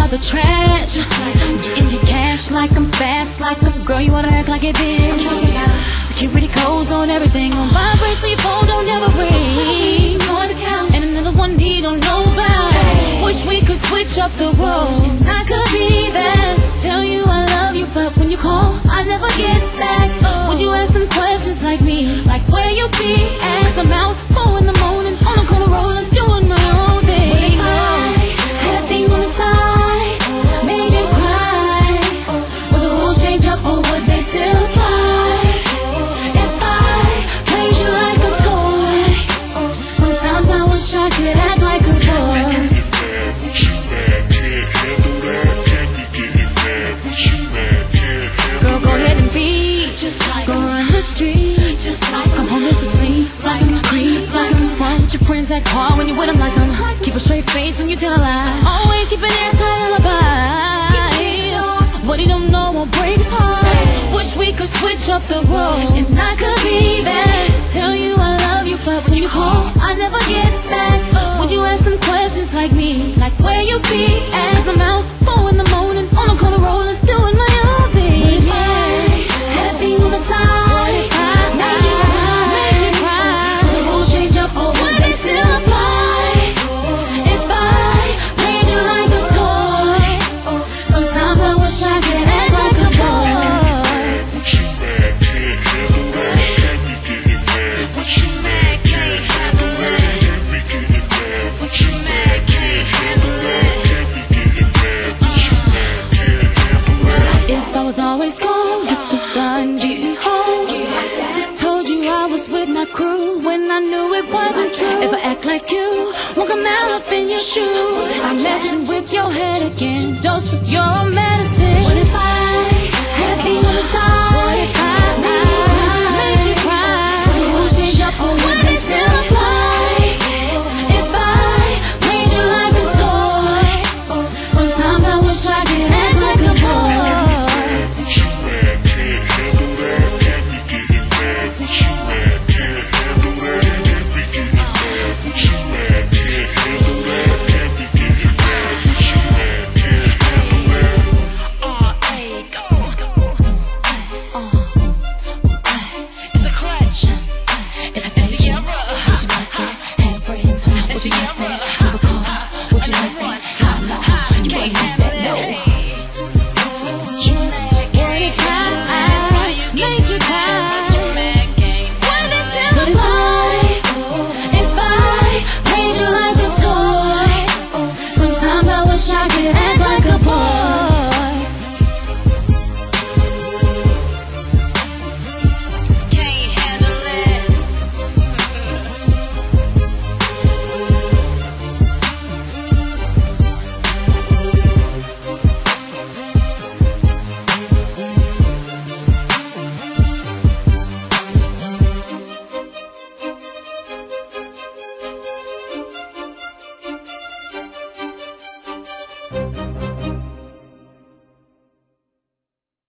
out the trash. Getting your cash like I'm fast, like I'm girl, you wanna act like it did. Security codes on everything, on vibrate so your phone don't ever ring. And another one he don't know about. Wish we could switch up the roles, and I could be there. Tell you I love you, but when you call, I never get back. Would you ask them questions like me, like where you be at? 'Cause I'm out 4 in the morning, on the corner rolling, doing my own thing. What if I had a thing on the side, made you cry? Would the rules change up or would they still apply? If I played you like a toy, sometimes I wish I could act like a boy. Girl, go ahead and be just like, go run the street just like I'm homeless asleep, like I'm a creep, like I'm fun with your friends that call when you with them, like I'm keep a straight face when you tell a lie, always keep an airtight alibi. What he don't know won't break his heart. Wish we could switch up the roles, and I could be there. Tell you I love you, but when you call, I never get back. Would you ask them questions like me, like where you be at? 'Cause I'm out 4 in the morning, on the corner rolling, doing my own thing. Had a thing on the side, made you cry. Will the rules change up or would they still apply? If I played you like a toy, sometimes I wish I could act like a boy. If I was always gone, let the sun be home. Told you I was with my crew when I knew it wasn't true. If I act like you, won't come out in your shoes. I'm messing with your head again, dose of your medicine. What if